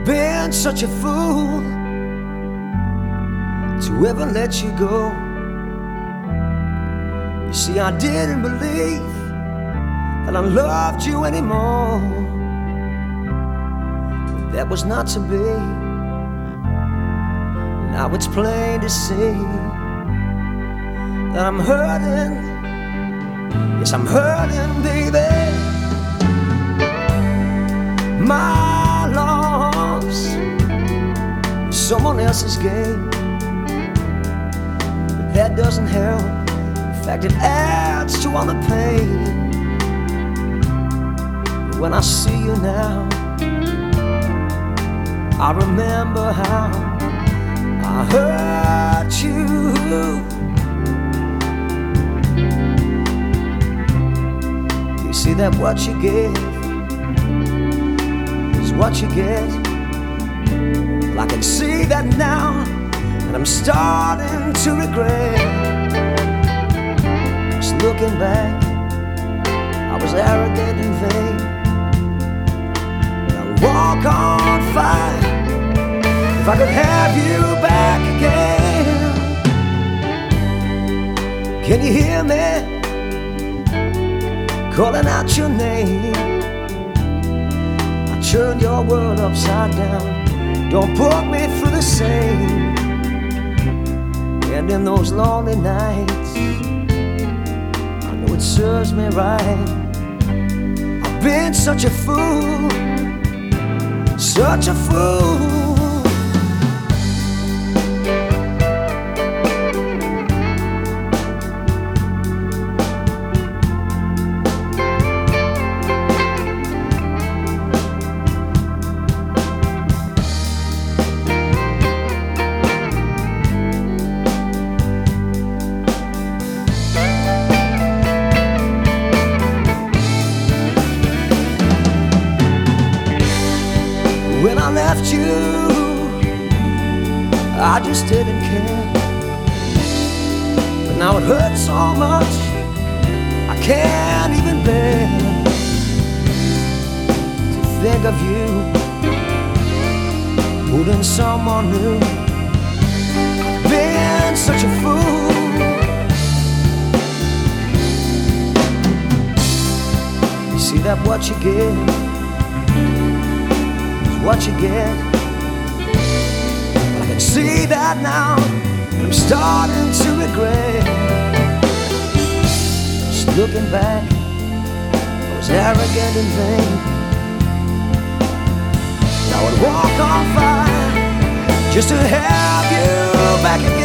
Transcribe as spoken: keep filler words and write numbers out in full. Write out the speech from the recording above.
been such a fool to ever let you go. You see, I didn't believe that I loved you anymore, but that was not to be. Now it's plain to see that I'm hurting. Yes, I'm hurting, baby. My loss is someone else's game, but that doesn't help. In fact, it adds to all the pain. When I see you now, I remember how I hurt you. You see that what you give is what you get. Well, I can see that now, and I'm starting to regret. Just looking back, I was arrogant and vain. But I walk on fire if I could have you back again. Can you hear me calling out your name? I turned your world upside down. Don't put me through the same. And in those lonely nights, I know it serves me right. I've been such a fool, such a fool. When I left you, I just didn't care. But now it hurts so much, I can't even bear to think of you holding someone new. Been such a fool. You see that what you give, what you get. I can see that now, and I'm starting to regret. Just looking back, I was arrogant and vain. Now I'd walk on fire just to have you back again.